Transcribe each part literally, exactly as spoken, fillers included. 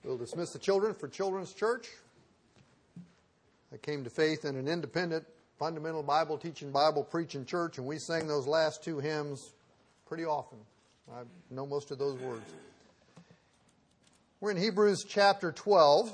We'll dismiss the children for Children's Church. I came to faith in an independent, fundamental Bible teaching, Bible preaching church, and we sang those last two hymns pretty often. I know most of those words. We're in Hebrews chapter twelve.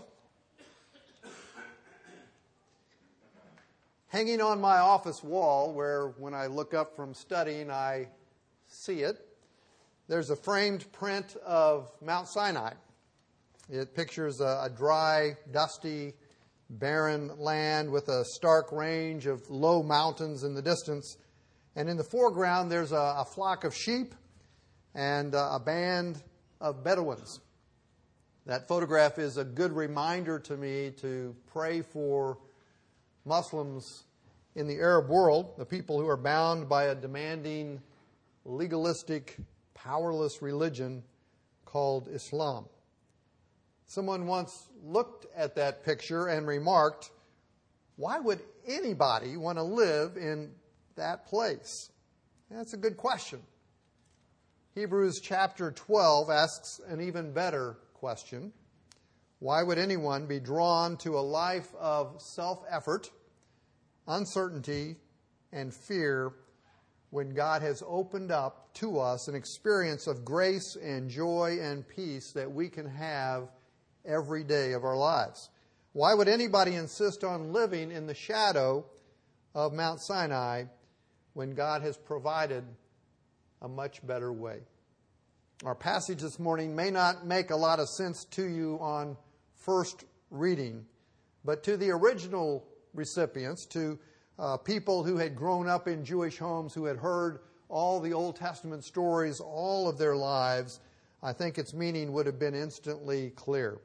Hanging on my office wall, where when I look up from studying, I see it, there's a framed print of Mount Sinai. It pictures a, a dry, dusty, barren land with a stark range of low mountains in the distance. And in the foreground, there's a, a flock of sheep and a, a band of Bedouins. That photograph is a good reminder to me to pray for Muslims in the Arab world, the people who are bound by a demanding, legalistic, powerless religion called Islam. Someone once looked at that picture and remarked, why would anybody want to live in that place? That's a good question. Hebrews chapter twelve asks an even better question. Why would anyone be drawn to a life of self-effort, uncertainty, and fear when God has opened up to us an experience of grace and joy and peace that we can have every day of our lives? Why would anybody insist on living in the shadow of Mount Sinai when God has provided a much better way? Our passage this morning may not make a lot of sense to you on first reading, but to the original recipients, to uh, people who had grown up in Jewish homes, who had heard all the Old Testament stories all of their lives, I think its meaning would have been instantly clear.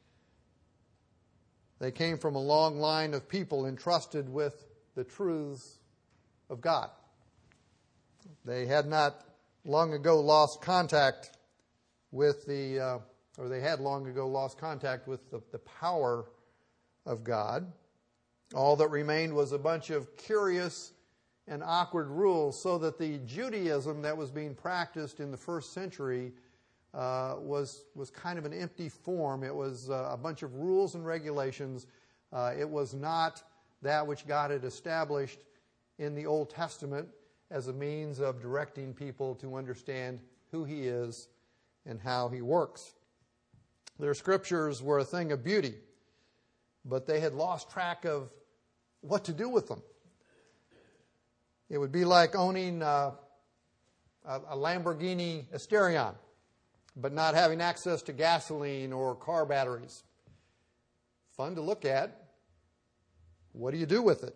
They came from a long line of people entrusted with the truths of God. They had not long ago lost contact with the, uh, or they had long ago lost contact with the, the power of God. All that remained was a bunch of curious and awkward rules, so that the Judaism that was being practiced in the first century Uh, was was kind of an empty form. It was uh, a bunch of rules and regulations. Uh, it was not that which God had established in the Old Testament as a means of directing people to understand who He is and how He works. Their scriptures were a thing of beauty, but they had lost track of what to do with them. It would be like owning uh, a, a Lamborghini Asterion, but not having access to gasoline or car batteries. Fun to look at. What do you do with it?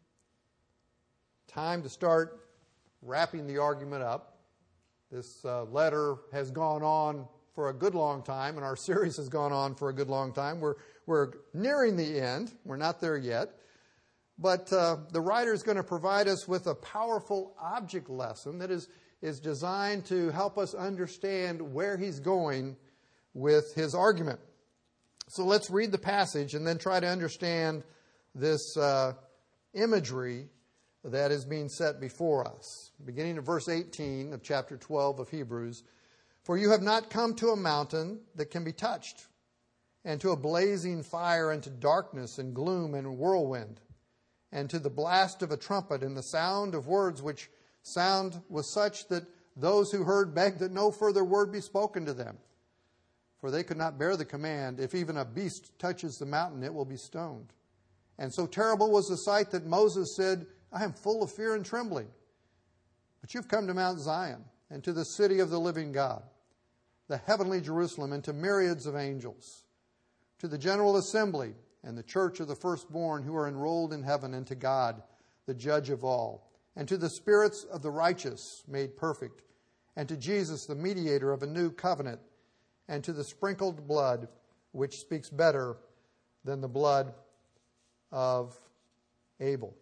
Time to start wrapping the argument up. This uh, letter has gone on for a good long time, and our series has gone on for a good long time. We're, we're nearing the end. We're not there yet. But uh, the writer is going to provide us with a powerful object lesson that is is designed to help us understand where he's going with his argument. So let's read the passage and then try to understand this uh, imagery that is being set before us. Beginning of verse eighteen of chapter twelve of Hebrews. For you have not come to a mountain that can be touched, and to a blazing fire, and to darkness and gloom and whirlwind, and to the blast of a trumpet and the sound of words which sound was such that those who heard begged that no further word be spoken to them. For they could not bear the command, if even a beast touches the mountain, it will be stoned. And so terrible was the sight that Moses said, I am full of fear and trembling. But you've come to Mount Zion, and to the city of the living God, the heavenly Jerusalem, and to myriads of angels, to the general assembly and the church of the firstborn who are enrolled in heaven, and to God, the judge of all, and to the spirits of the righteous made perfect, and to Jesus, the mediator of a new covenant, and to the sprinkled blood, which speaks better than the blood of Abel.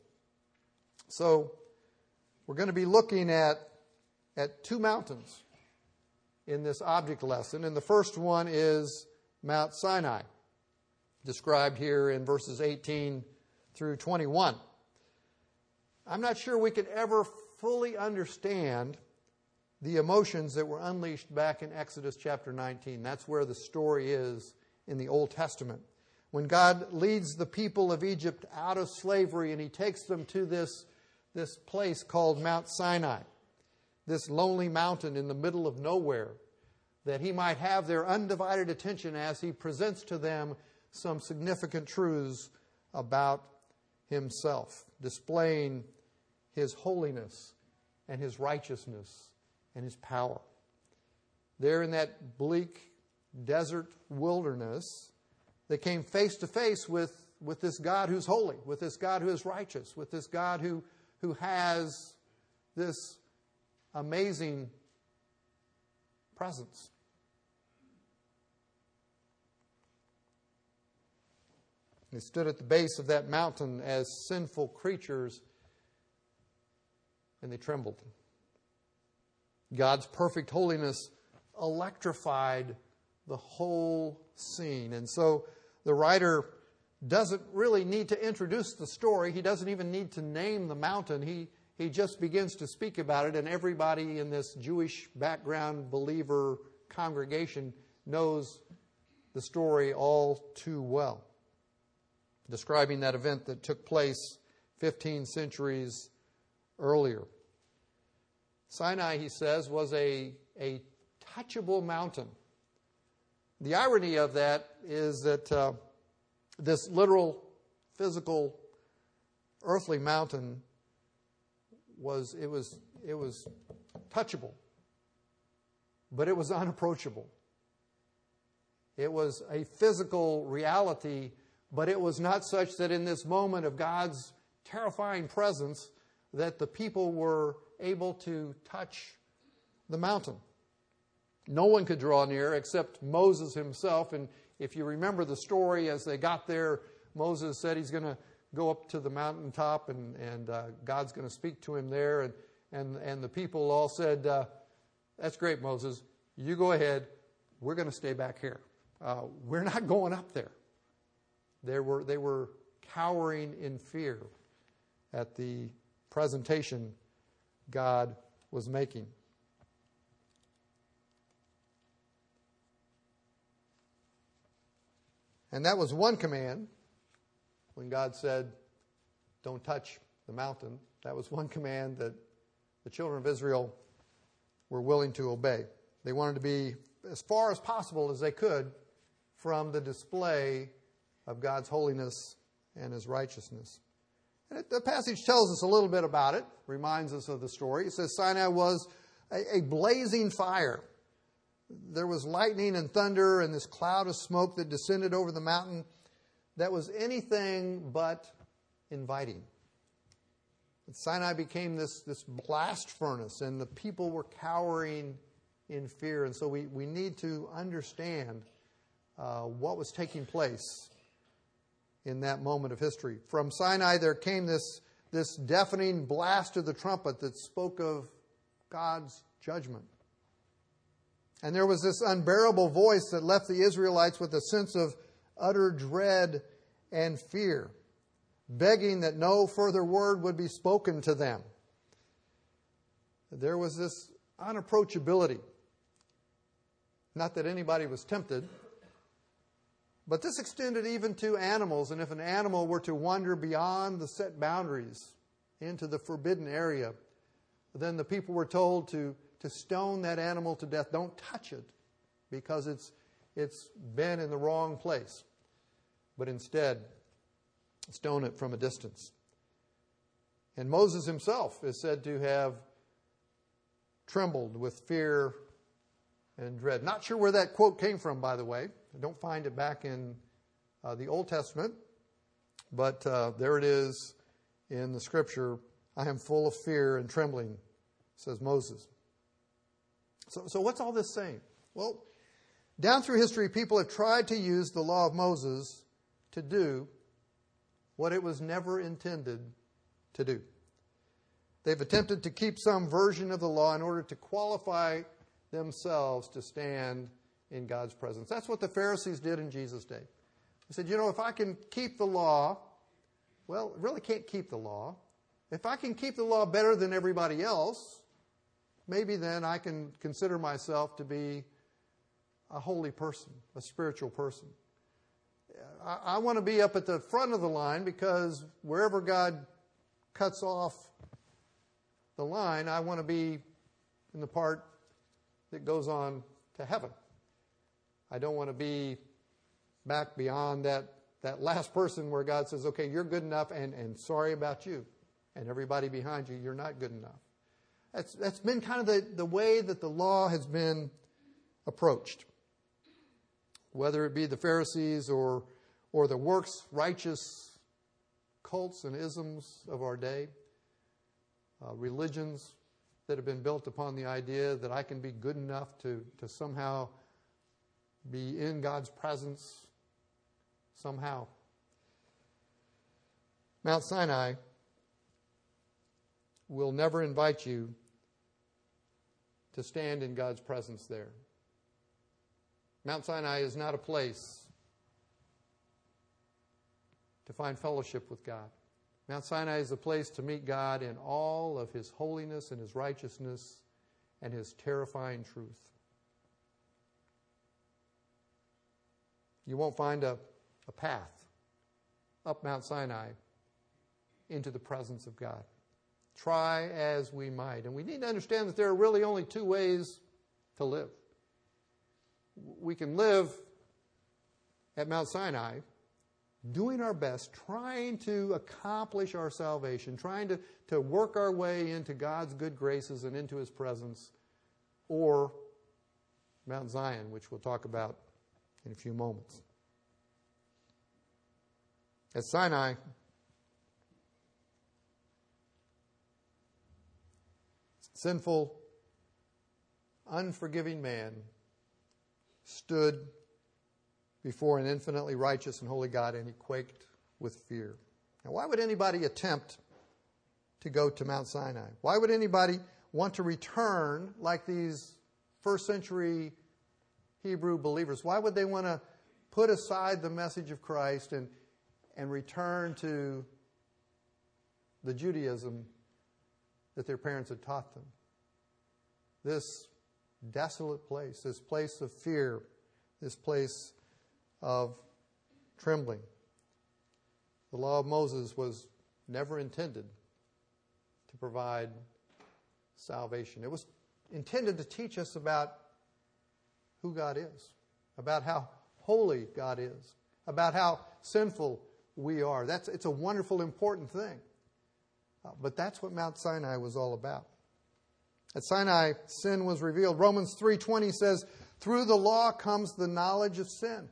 So, we're going to be looking at, at two mountains in this object lesson, and the first one is Mount Sinai, described here in verses eighteen through twenty-one. I'm not sure we could ever fully understand the emotions that were unleashed back in Exodus chapter nineteen. That's where the story is in the Old Testament. When God leads the people of Egypt out of slavery and he takes them to this, this place called Mount Sinai, this lonely mountain in the middle of nowhere, that he might have their undivided attention as he presents to them some significant truths about himself, displaying his holiness and his righteousness and his power. There in that bleak desert wilderness, they came face to face with, with this God who's holy, with this God who is righteous, with this God who, who has this amazing presence. They stood at the base of that mountain as sinful creatures, and they trembled. God's perfect holiness electrified the whole scene. And so the writer doesn't really need to introduce the story. He doesn't even need to name the mountain. He, he just begins to speak about it, and everybody in this Jewish background believer congregation knows the story all too well, describing that event that took place fifteen centuries earlier. Sinai, he says, was a, a touchable mountain. The irony of that is that uh, this literal, physical, earthly mountain was it was it was touchable, but it was unapproachable. It was a physical reality, but it was not such that in this moment of God's terrifying presence that the people were able to touch the mountain. No one could draw near except Moses himself. And if you remember the story, as they got there, Moses said he's going to go up to the mountaintop and, and uh, God's going to speak to him there. And, and, and the people all said, uh, that's great, Moses. You go ahead. We're going to stay back here. Uh, we're not going up there. They were, they were cowering in fear at the presentation God was making. And that was one command when God said, don't touch the mountain. That was one command that the children of Israel were willing to obey. They wanted to be as far as possible as they could from the display of God's holiness and his righteousness. And it, the passage tells us a little bit about it, reminds us of the story. It says Sinai was a, a blazing fire. There was lightning and thunder and this cloud of smoke that descended over the mountain that was anything but inviting. And Sinai became this, this blast furnace, and the people were cowering in fear. And so we, we need to understand uh, what was taking place in that moment of history. From Sinai there came this, this deafening blast of the trumpet that spoke of God's judgment. And there was this unbearable voice that left the Israelites with a sense of utter dread and fear, begging that no further word would be spoken to them. There was this unapproachability. Not that anybody was tempted, but this extended even to animals. And if an animal were to wander beyond the set boundaries into the forbidden area, then the people were told to, to stone that animal to death. Don't touch it because it's, it's been in the wrong place. But instead, stone it from a distance. And Moses himself is said to have trembled with fear and dread. Not sure where that quote came from, by the way. I don't find it back in uh, the Old Testament, but uh, there it is in the Scripture. I am full of fear and trembling, says Moses. So, so what's all this saying? Well, down through history, people have tried to use the law of Moses to do what it was never intended to do. They've attempted to keep some version of the law in order to qualify themselves to stand in God's presence. That's what the Pharisees did in Jesus' day. They said, you know, if I can keep the law, well, I really can't keep the law. If I can keep the law better than everybody else, maybe then I can consider myself to be a holy person, a spiritual person. I, I want to be up at the front of the line, because wherever God cuts off the line, I want to be in the part that goes on to heaven. I don't want to be back beyond that, that last person where God says, okay, you're good enough, and, and sorry about you. And everybody behind you, you're not good enough. That's, that's been kind of the, the way that the law has been approached. Whether it be the Pharisees or, or the works righteous cults and isms of our day, uh, religions that have been built upon the idea that I can be good enough to, to somehow be in God's presence somehow. Mount Sinai will never invite you to stand in God's presence there. Mount Sinai is not a place to find fellowship with God. Mount Sinai is a place to meet God in all of His holiness and His righteousness and His terrifying truth. You won't find a, a path up Mount Sinai into the presence of God. Try as we might. And we need to understand that there are really only two ways to live. We can live at Mount Sinai doing our best, trying to accomplish our salvation, trying to, to work our way into God's good graces and into His presence, or Mount Zion, which we'll talk about in a few moments. At Sinai, sinful, unforgiving man stood before an infinitely righteous and holy God, and he quaked with fear. Now, why would anybody attempt to go to Mount Sinai? Why would anybody want to return like these first century Hebrew believers? Why would they want to put aside the message of Christ and, and return to the Judaism that their parents had taught them? This desolate place, this place of fear, this place of trembling. The law of Moses was never intended to provide salvation. It was intended to teach us about who God is, about how holy God is, about how sinful we are. That's, it's a wonderful, important thing. Uh, but that's what Mount Sinai was all about. At Sinai, sin was revealed. Romans three twenty says, through the law comes the knowledge of sin.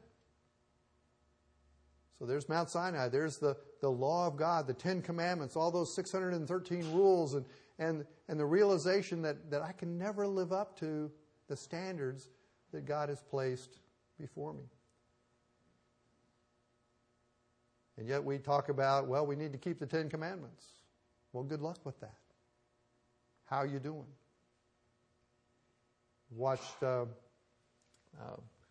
So there's Mount Sinai. There's the, the law of God, the Ten Commandments, all those six hundred thirteen rules, and, and, and the realization that, that I can never live up to the standards that God has placed before me. And yet we talk about, well, we need to keep the Ten Commandments. Well, good luck with that. How are you doing? Watched uh, uh,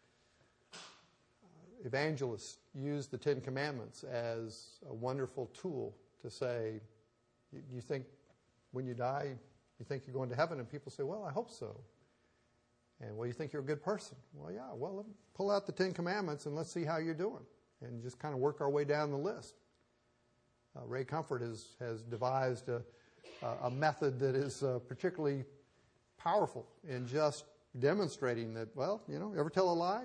evangelists use the Ten Commandments as a wonderful tool to say, you think when you die, you think you're going to heaven? And people say, well, I hope so. And, well, you think you're a good person? Well, yeah, well, let me pull out the Ten Commandments and let's see how you're doing. And just kind of work our way down the list. Uh, Ray Comfort has, has devised a, a method that is uh, particularly powerful in just demonstrating that, well, you know, ever tell a lie?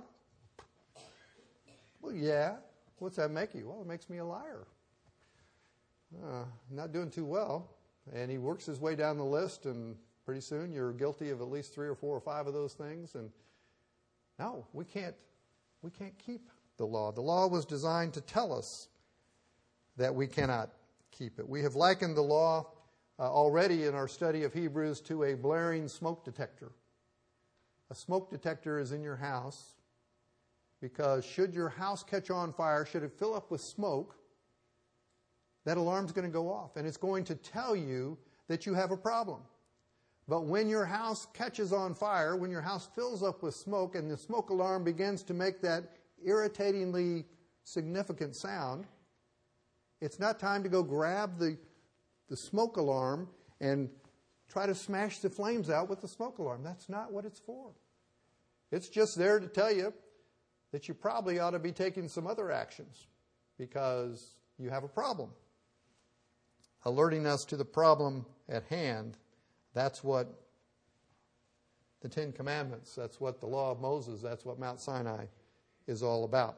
Well, yeah. What's that make you? Well, it makes me a liar. Uh, not doing too well. And he works his way down the list, and pretty soon you're guilty of at least three or four or five of those things. And no, we can't, we can't keep the law. The law was designed to tell us that we cannot keep it. We have likened the law uh, already in our study of Hebrews to a blaring smoke detector. A smoke detector is in your house because should your house catch on fire, should it fill up with smoke, that alarm's going to go off, and it's going to tell you that you have a problem. But when your house catches on fire, when your house fills up with smoke and the smoke alarm begins to make that irritatingly significant sound, it's not time to go grab the, the smoke alarm and try to smash the flames out with the smoke alarm. That's not what it's for. It's just there to tell you that you probably ought to be taking some other actions because you have a problem. Alerting us to the problem at hand, that's what the Ten Commandments, that's what the law of Moses, that's what Mount Sinai is all about.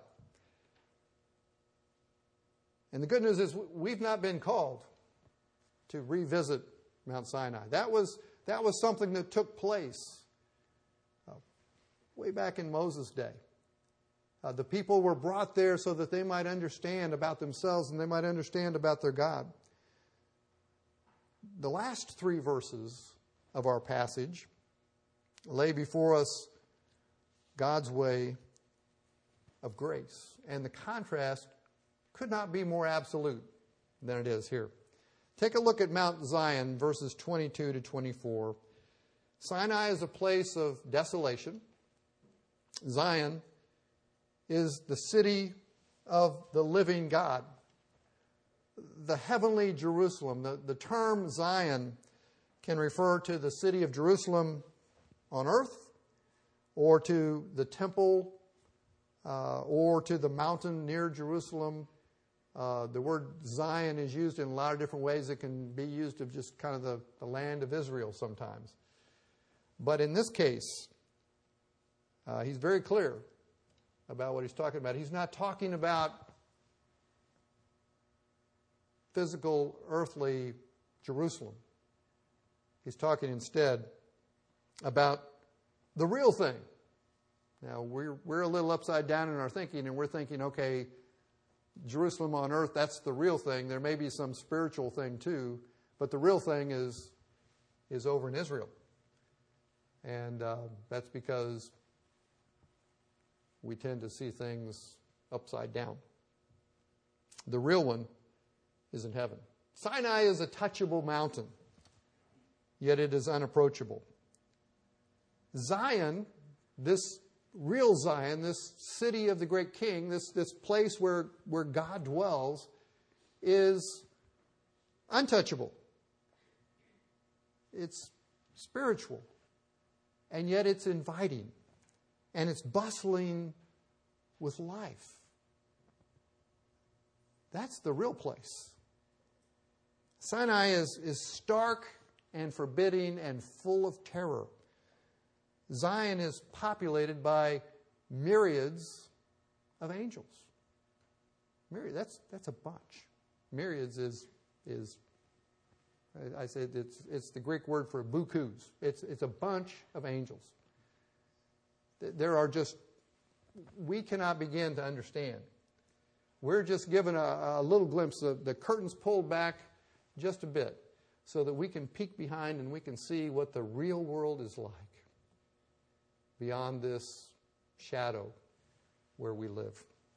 And the good news is we've not been called to revisit Mount Sinai. That was, that was something that took place uh, way back in Moses' day. Uh, the people were brought there so that they might understand about themselves and they might understand about their God. The last three verses of our passage lay before us God's way of grace. And the contrast could not be more absolute than it is here. Take a look at Mount Zion, verses twenty-two to twenty-four. Sinai is a place of desolation. Zion is the city of the living God, the heavenly Jerusalem. The, the term Zion can refer to the city of Jerusalem on earth, or to the temple, uh, or to the mountain near Jerusalem. Uh, the word Zion is used in a lot of different ways. It can be used of just kind of the, the land of Israel sometimes. But in this case, uh, he's very clear about what he's talking about. He's not talking about physical, earthly Jerusalem. He's talking instead about the real thing. Now, we're, we're a little upside down in our thinking, and we're thinking, okay, Jerusalem on earth, that's the real thing. There may be some spiritual thing too, but the real thing is, is over in Israel. And uh, that's because we tend to see things upside down. The real one is in heaven. Sinai is a touchable mountain, yet it is unapproachable. Zion, this real Zion, this city of the great king, this, this place where, where God dwells, is untouchable. It's spiritual. And yet it's inviting. And it's bustling with life. That's the real place. Sinai is, is stark and forbidding and full of terror. Zion is populated by myriads of angels. Myriad, that's that's a bunch. Myriads is is I, I said it's it's the Greek word for bukus. It's it's a bunch of angels. There are just we cannot begin to understand. We're just given a, a little glimpse of the curtains pulled back just a bit so that we can peek behind and we can see what the real world is like beyond this shadow where we live.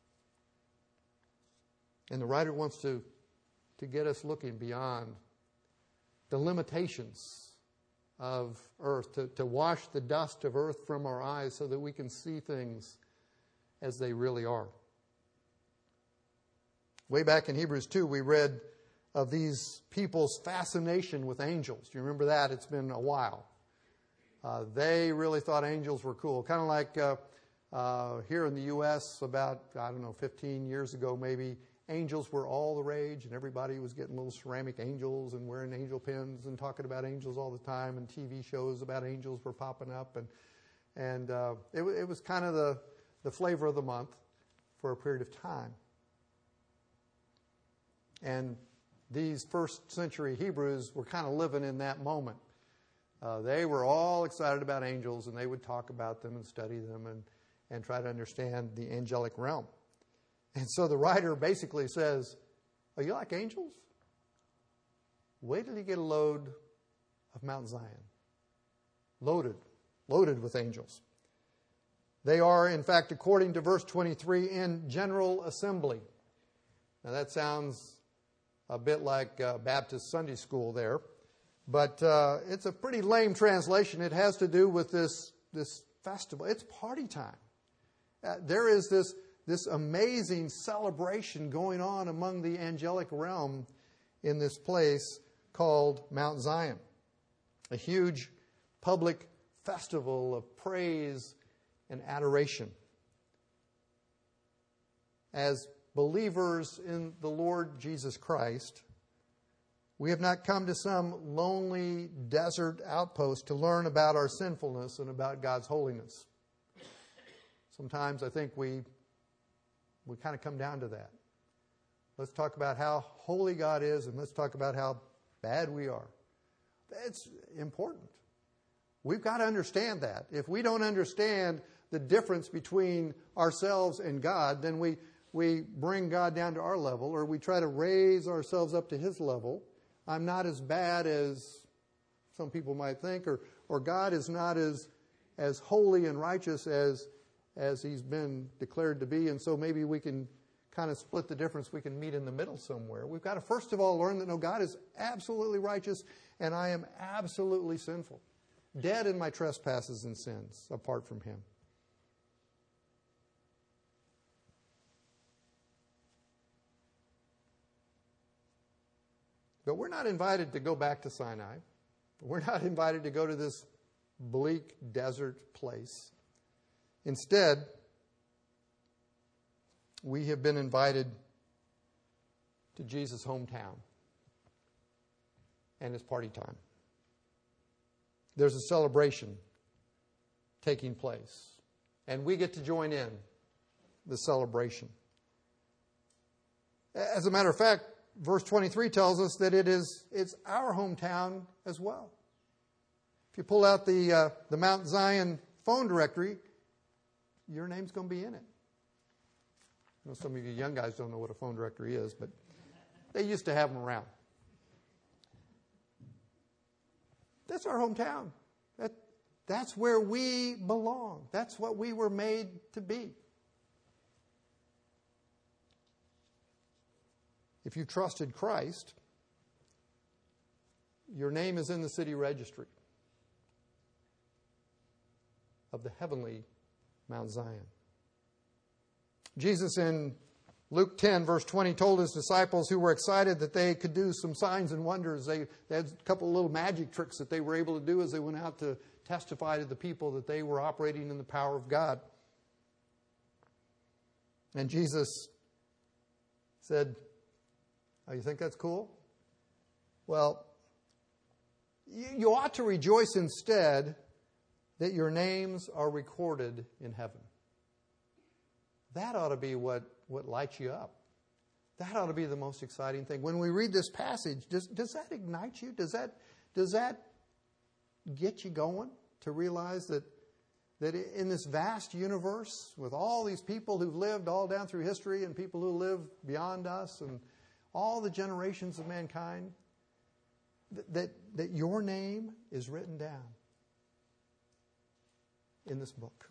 And the writer wants to, to get us looking beyond the limitations of earth, to, to wash the dust of earth from our eyes so that we can see things as they really are. Way back in Hebrews two, we read of these people's fascination with angels. Do you remember that? It's been a while. Uh, they really thought angels were cool. Kind of like uh, uh, here in the U S about, I don't know, fifteen years ago maybe, angels were all the rage and everybody was getting little ceramic angels and wearing angel pins and talking about angels all the time, and T V shows about angels were popping up. And and uh, it, it was kind of the, the flavor of the month for a period of time. And these first century Hebrews were kind of living in that moment. Uh, they were all excited about angels, and they would talk about them and study them and, and try to understand the angelic realm. And so the writer basically says, "Are you like angels? Wait till you get a load of Mount Zion. Loaded, loaded with angels. They are, in fact, according to verse twenty-three, in general assembly." Now that sounds a bit like uh, Baptist Sunday school there. But uh, it's a pretty lame translation. It has to do with this, this festival. It's party time. Uh, there is this, this amazing celebration going on among the angelic realm in this place called Mount Zion. A huge public festival of praise and adoration. as believers in the Lord Jesus Christ, we have not come to some lonely desert outpost to learn about our sinfulness and about God's holiness. Sometimes I think we we kind of come down to that. Let's talk about how holy God is, and let's talk about how bad we are. That's important. We've got to understand that. If we don't understand the difference between ourselves and God, then we, we bring God down to our level, or we try to raise ourselves up to His level. I'm not as bad as some people might think, or, or God is not as, as holy and righteous as, as He's been declared to be, and so maybe we can kind of split the difference. We can meet in the middle somewhere. We've got to first of all learn that no, God is absolutely righteous, and I am absolutely sinful, dead in my trespasses and sins apart from Him. But we're not invited to go back to Sinai. We're not invited to go to this bleak desert place. Instead, we have been invited to Jesus' hometown, and it's party time. There's a celebration taking place, and we get to join in the celebration. As a matter of fact, verse twenty-three tells us that it is it's our hometown as well. If you pull out the uh, the Mount Zion phone directory, your name's going to be in it. I know some of you young guys don't know what a phone directory is, but they used to have them around. That's our hometown. That, that's where we belong. That's what we were made to be. If you trusted Christ, your name is in the city registry of the heavenly Mount Zion. Jesus in Luke ten, verse twenty, told His disciples, who were excited that they could do some signs and wonders. They, they had a couple of little magic tricks that they were able to do as they went out to testify to the people that they were operating in the power of God. And Jesus said, "Oh, you think that's cool? Well, you, you ought to rejoice instead that your names are recorded in heaven." That ought to be what, what lights you up. That ought to be the most exciting thing. When we read this passage, does, does that ignite you? Does that, does that get you going to realize that, that in this vast universe, with all these people who've lived all down through history and people who live beyond us and all the generations of mankind, that, that, that your name is written down in this book?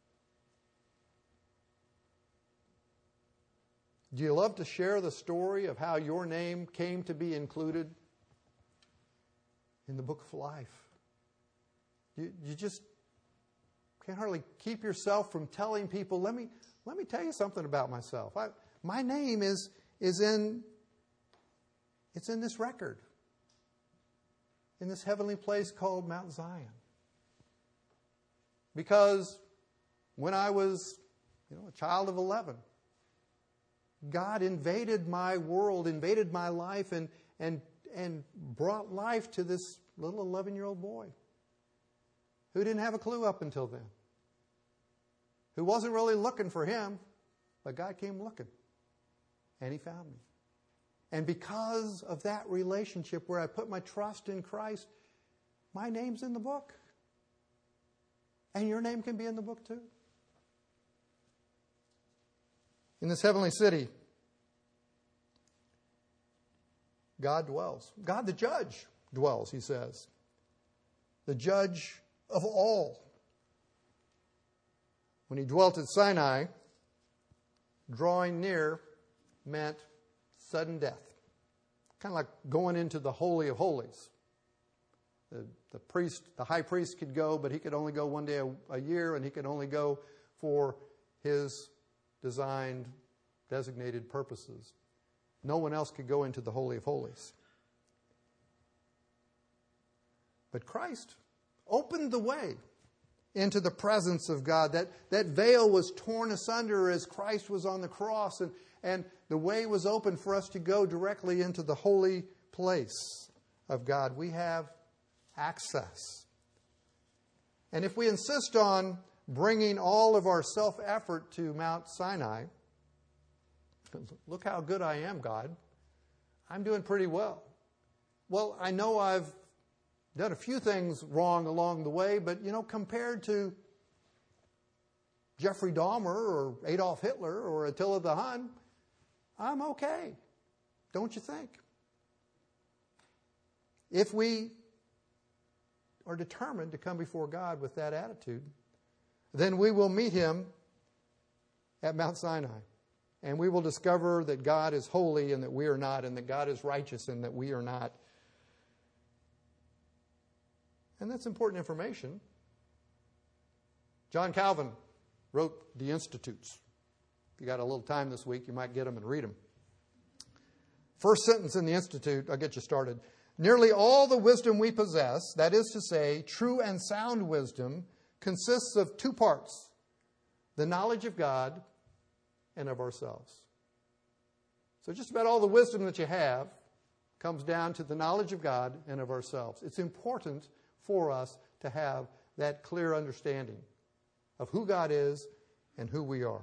Do you love to share the story of how your name came to be included in the book of life? You, you just can't hardly keep yourself from telling people, let me, let me tell you something about myself. I, my name is, is in, it's in this record, in this heavenly place called Mount Zion. Because when I was, you know, a child of eleven, God invaded my world, invaded my life, and, and, and brought life to this little eleven-year-old boy who didn't have a clue up until then, who wasn't really looking for Him, but God came looking, and He found me. And because of that relationship where I put my trust in Christ, my name's in the book. And your name can be in the book too. In this heavenly city, God dwells. God the judge dwells, He says. The judge of all. When He dwelt at Sinai, drawing near meant sudden death. Kind of like going into the Holy of Holies. The, the priest, the high priest could go, but he could only go one day a, a year, and he could only go for his designed, designated purposes. No one else could go into the Holy of Holies. But Christ opened the way into the presence of God. That, that veil was torn asunder as Christ was on the cross, and, and the way was open for us to go directly into the holy place of God. We have access. And if we insist on bringing all of our self-effort to Mount Sinai, look how good I am, God. I'm doing pretty well. Well, I know I've done a few things wrong along the way, but, you know, compared to Jeffrey Dahmer or Adolf Hitler or Attila the Hun, I'm okay. Don't you think? If we are determined to come before God with that attitude, then we will meet Him at Mount Sinai. And we will discover that God is holy and that we are not, and that God is righteous and that we are not. And that's important information. John Calvin wrote the Institutes. If you got a little time this week, you might get them and read them. First sentence in the Institute, I'll get you started. Nearly all the wisdom we possess, that is to say, true and sound wisdom, consists of two parts: the knowledge of God and of ourselves. So just about all the wisdom that you have comes down to the knowledge of God and of ourselves. It's important for us to have that clear understanding of who God is and who we are.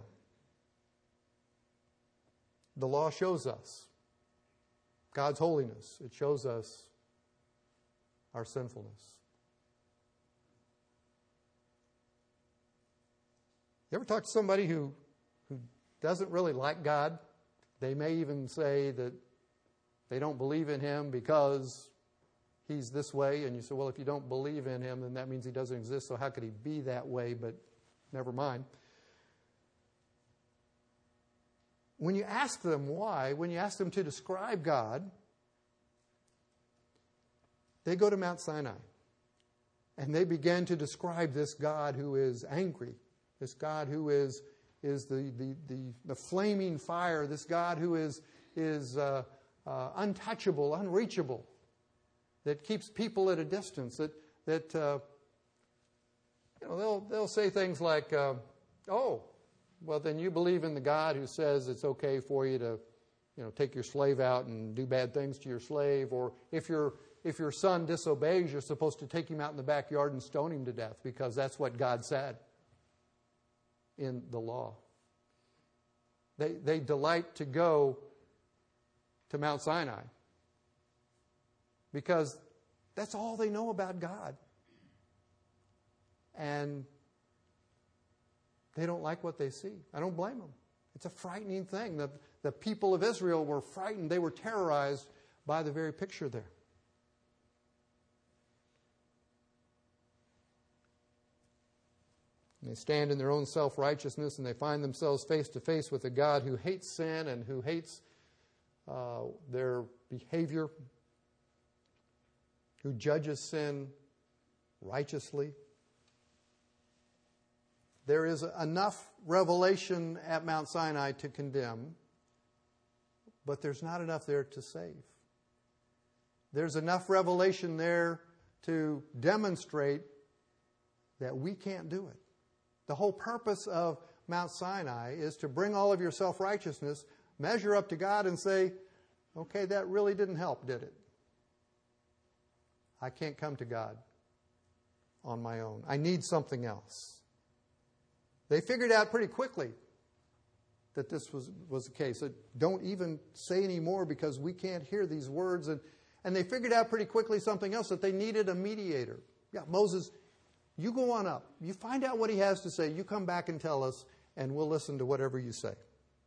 The law shows us God's holiness. It shows us our sinfulness. You ever talk to somebody who, who doesn't really like God? They may even say that they don't believe in Him because He's this way. And you say, well, if you don't believe in Him, then that means He doesn't exist. So how could He be that way? But never mind. When you ask them why, when you ask them to describe God, they go to Mount Sinai. And they begin to describe this God who is angry, this God who is, is the, the, the, the flaming fire, this God who is, is uh, uh, untouchable, unreachable, that keeps people at a distance, that, that uh, you know, they'll, they'll say things like, uh, oh, well, then you believe in the God who says it's okay for you to, you know, take your slave out and do bad things to your slave, or if your if your son disobeys, you're supposed to take him out in the backyard and stone him to death because that's what God said in the law. They they delight to go to Mount Sinai because that's all they know about God. And they don't like what they see. I don't blame them. It's a frightening thing. The, the people of Israel were frightened. They were terrorized by the very picture there. And they stand in their own self-righteousness and they find themselves face to face with a God who hates sin and who hates uh, their behavior, who judges sin righteously. There is enough revelation at Mount Sinai to condemn, but there's not enough there to save. There's enough revelation there to demonstrate that we can't do it. The whole purpose of Mount Sinai is to bring all of your self-righteousness, measure up to God and say, okay, that really didn't help, did it? I can't come to God on my own. I need something else. They figured out pretty quickly that this was, was the case. That don't even say any more because we can't hear these words. And, and they figured out pretty quickly something else, that they needed a mediator. Yeah, Moses, you go on up. You find out what he has to say. You come back and tell us, and we'll listen to whatever you say.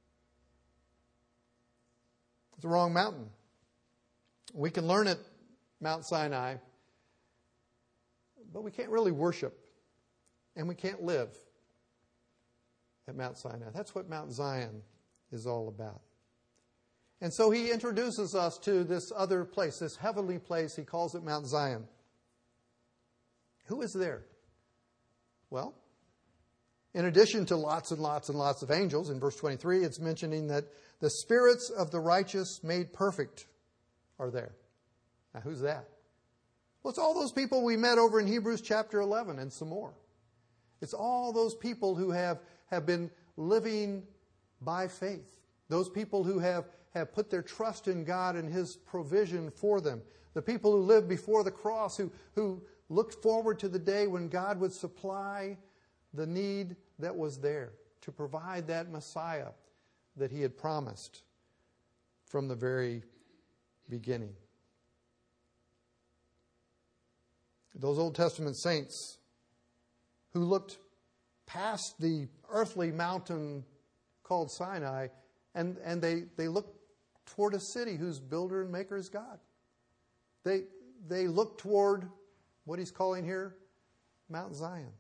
It's the wrong mountain. We can learn at Mount Sinai, but we can't really worship, and we can't live at Mount Sinai. That's what Mount Zion is all about. And so he introduces us to this other place, this heavenly place. He calls it Mount Zion. Who is there? Well, in addition to lots and lots and lots of angels, in verse twenty-three, it's mentioning that the spirits of the righteous made perfect are there. Now, who's that? Well, it's all those people we met over in Hebrews chapter eleven and some more. It's all those people who have, have been living by faith. Those people who have, have put their trust in God and His provision for them. The people who lived before the cross, who, who looked forward to the day when God would supply the need that was there, to provide that Messiah that He had promised from the very beginning. Those Old Testament saints who looked past the earthly mountain called Sinai, and, and they, they looked toward a city whose builder and maker is God. They, they look toward what He's calling here Mount Zion.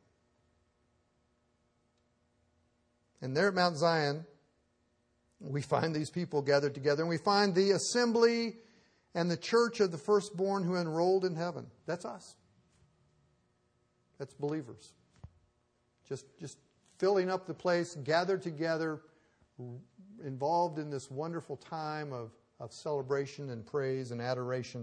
And there at Mount Zion, we find these people gathered together, and we find the assembly and the church of the firstborn who enrolled in heaven. That's us. That's believers. Just, just filling up the place, gathered together, involved in this wonderful time of, of celebration and praise and adoration.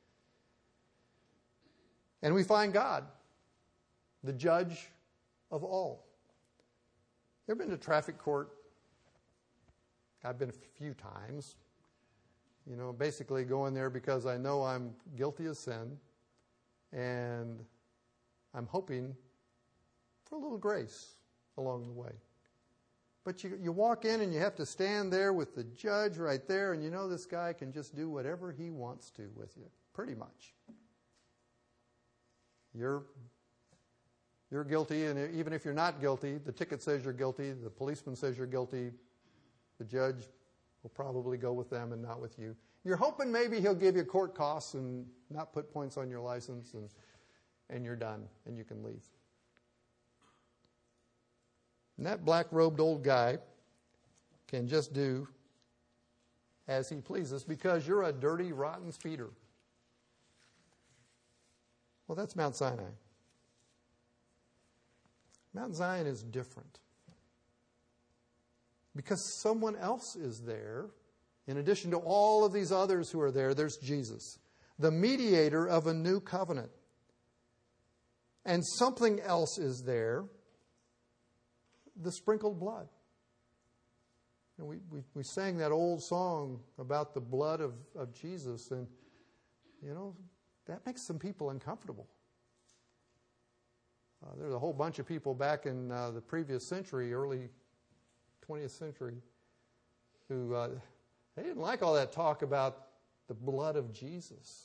And we find God, the judge of all. You ever been to traffic court? I've been a few times. You know, basically going there because I know I'm guilty of sin, and I'm hoping for a little grace along the way. But you, you walk in and you have to stand there with the judge right there, and you know this guy can just do whatever he wants to with you, pretty much. You're, you're guilty, and even if you're not guilty, the ticket says you're guilty, the policeman says you're guilty, the judge will probably go with them and not with you. You're hoping maybe he'll give you court costs and not put points on your license, and, and you're done, and you can leave. And that black-robed old guy can just do as he pleases because you're a dirty, rotten speeder. Well, that's Mount Sinai. Mount Zion is different because someone else is there. In addition to all of these others who are there, there's Jesus, the mediator of a new covenant. And something else is there, the sprinkled blood. And we, we, we sang that old song about the blood of, of Jesus, and, you know, that makes some people uncomfortable. Uh, there's a whole bunch of people back in uh, the previous century, early twentieth century, who uh, they didn't like all that talk about the blood of Jesus.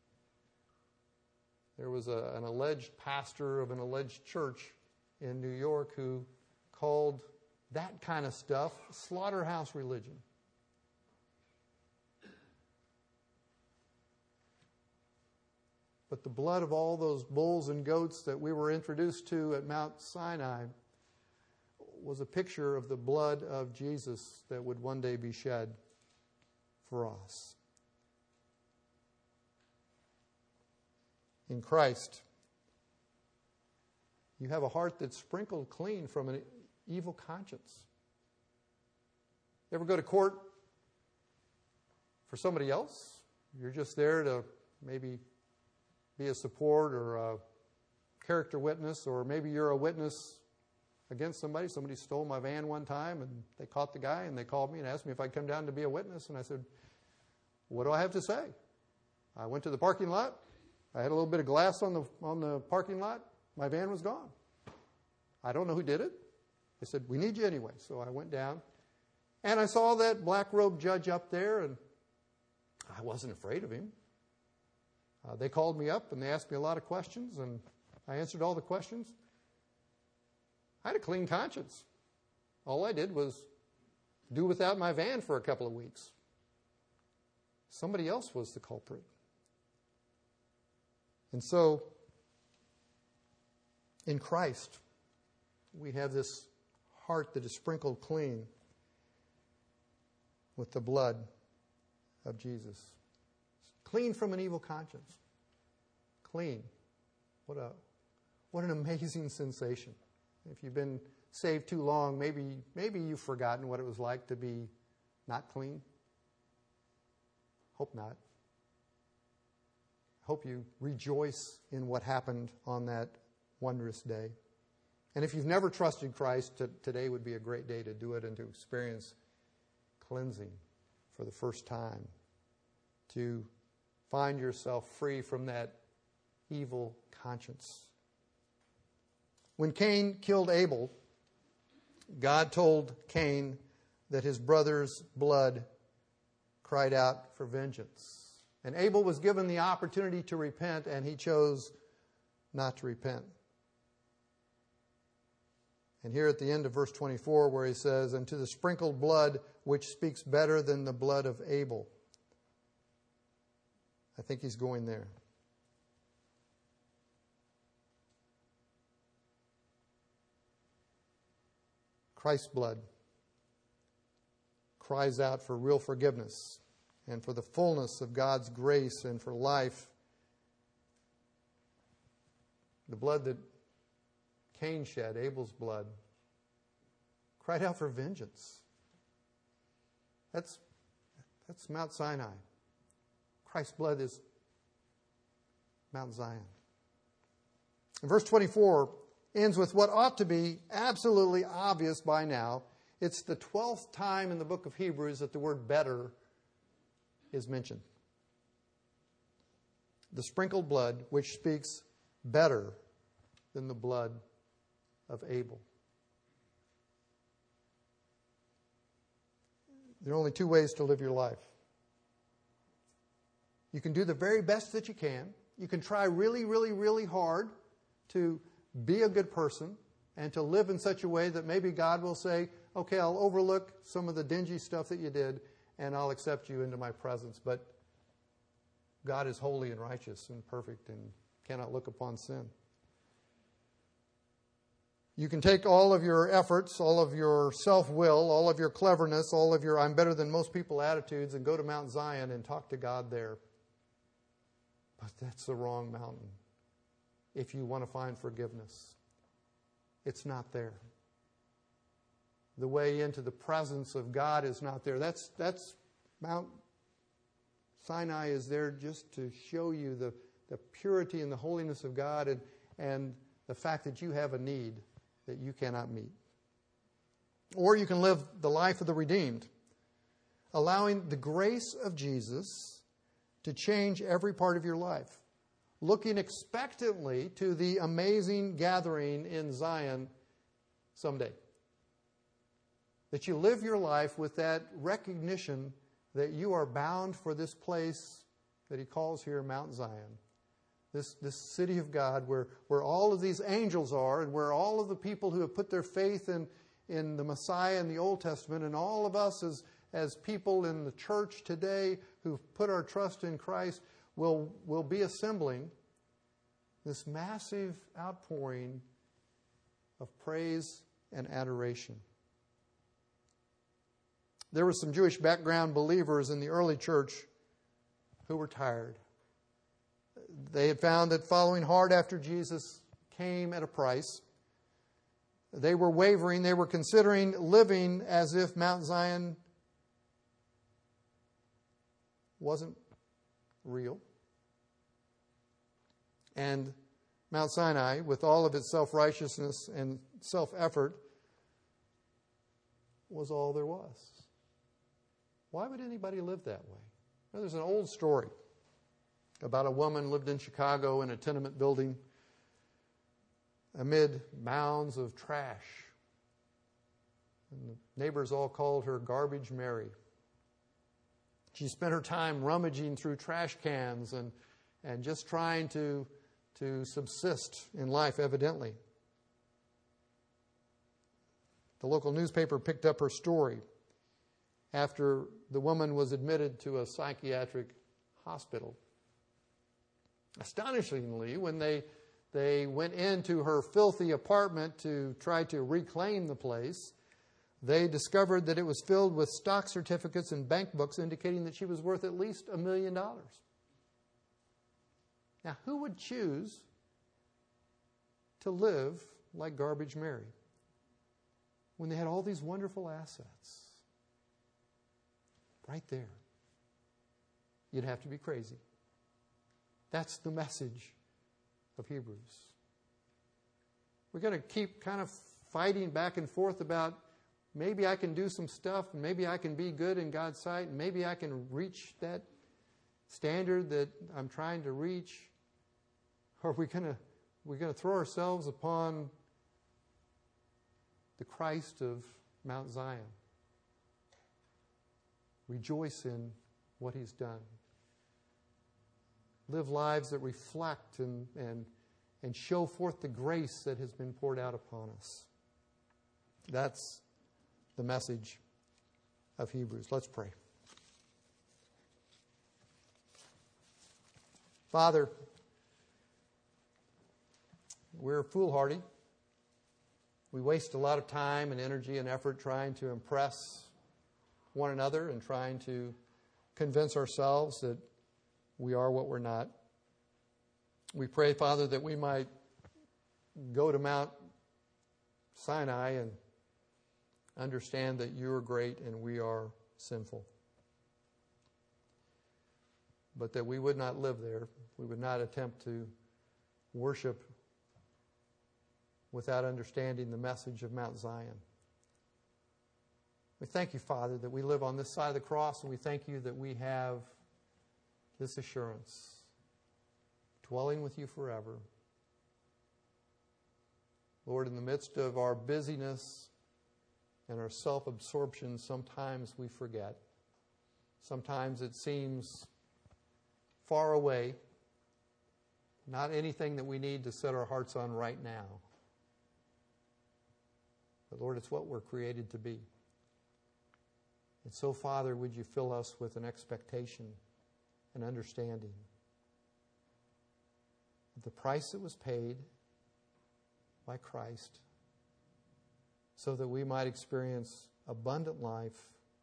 There was a, an alleged pastor of an alleged church in New York who called that kind of stuff slaughterhouse religion. But the blood of all those bulls and goats that we were introduced to at Mount Sinai was a picture of the blood of Jesus that would one day be shed for us. In Christ, you have a heart that's sprinkled clean from an evil conscience. You ever go to court for somebody else? You're just there to maybe be a support or a character witness, or maybe you're a witness against somebody. Somebody stole my van one time, and they caught the guy, and they called me and asked me if I'd come down to be a witness. And I said, what do I have to say? I went to the parking lot. I had a little bit of glass on the on the parking lot. My van was gone. I don't know who did it. They said, we need you anyway. So I went down, and I saw that black-robed judge up there, and I wasn't afraid of him. Uh, they called me up, and they asked me a lot of questions, and I answered all the questions. I had a clean conscience. All I did was do without my van for a couple of weeks. Somebody else was the culprit. And so, in Christ, we have this heart that is sprinkled clean with the blood of Jesus. Clean from an evil conscience. Clean. What a what an amazing sensation. If you've been saved too long, maybe maybe you've forgotten what it was like to be not clean. Hope not. Hope you rejoice in what happened on that wondrous day. And if you've never trusted Christ, t- today would be a great day to do it and to experience cleansing for the first time, to find yourself free from that evil conscience. When Cain killed Abel, God told Cain that his brother's blood cried out for vengeance. And Abel was given the opportunity to repent, and he chose not to repent. And here at the end of verse twenty-four, where he says, "And to the sprinkled blood, which speaks better than the blood of Abel." I think he's going there. Christ's blood cries out for real forgiveness and for the fullness of God's grace and for life. The blood that Cain shed, Abel's blood, cried out for vengeance. That's, that's Mount Sinai. Christ's blood is Mount Zion. And verse twenty-four ends with what ought to be absolutely obvious by now. It's the twelfth time in the book of Hebrews that the word better is mentioned. The sprinkled blood, which speaks better than the blood of Abel. There are only two ways to live your life. You can do the very best that you can. You can try really, really, really hard to be a good person and to live in such a way that maybe God will say, okay, I'll overlook some of the dingy stuff that you did and I'll accept you into my presence. But God is holy and righteous and perfect and cannot look upon sin. You can take all of your efforts, all of your self-will, all of your cleverness, all of your I'm better than most people attitudes and go to Mount Zion and talk to God there. But that's the wrong mountain if you want to find forgiveness. It's not there. The way into the presence of God is not there. That's, that's Mount Sinai is there just to show you the, the purity and the holiness of God and, and the fact that you have a need that you cannot meet. Or you can live the life of the redeemed, allowing the grace of Jesus to change every part of your life, looking expectantly to the amazing gathering in Zion someday. That you live your life with that recognition that you are bound for this place that he calls here Mount Zion. This, this city of God where, where all of these angels are and where all of the people who have put their faith in, in the Messiah in the Old Testament and all of us as, as people in the church today who've put our trust in Christ will, will be assembling this massive outpouring of praise and adoration. There were some Jewish background believers in the early church who were tired. They had found that following hard after Jesus came at a price. They were wavering. They were considering living as if Mount Zion wasn't real. And Mount Sinai, with all of its self-righteousness and self-effort, was all there was. Why would anybody live that way? Well, there's an old story about a woman lived in Chicago in a tenement building amid mounds of trash. And the neighbors all called her Garbage Mary. She spent her time rummaging through trash cans and, and just trying to, to subsist in life, evidently. The local newspaper picked up her story after the woman was admitted to a psychiatric hospital. Astonishingly, when they, they went into her filthy apartment to try to reclaim the place, they discovered that it was filled with stock certificates and bank books indicating that she was worth at least a million dollars. Now, who would choose to live like Garbage Mary when they had all these wonderful assets right there? You'd have to be crazy. That's the message of Hebrews. we're going to keep kind of fighting back and forth about maybe I can do some stuff, and maybe I can be good in God's sight, and maybe I can reach that standard that I'm trying to reach? Or are we going to we're going to throw ourselves upon the Christ of Mount Zion? Rejoice in what He's done. Live lives that reflect and, and, and show forth the grace that has been poured out upon us. That's the message of Hebrews. Let's pray. Father, we're foolhardy. We waste a lot of time and energy and effort trying to impress one another and trying to convince ourselves that we are what we're not. We pray, Father, that we might go to Mount Sinai and understand that you are great and we are sinful. But that we would not live there. We would not attempt to worship without understanding the message of Mount Zion. We thank you, Father, that we live on this side of the cross, and we thank you that we have this assurance, dwelling with you forever. Lord, in the midst of our busyness and our self-absorption, sometimes we forget. Sometimes it seems far away, not anything that we need to set our hearts on right now. But Lord, it's what we're created to be. And so, Father, would you fill us with an expectation and understanding of the price that was paid by Christ so that we might experience abundant life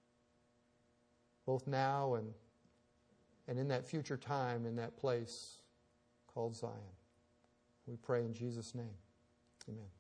both now and, and in that future time, in that place called Zion. We pray in Jesus' name. Amen.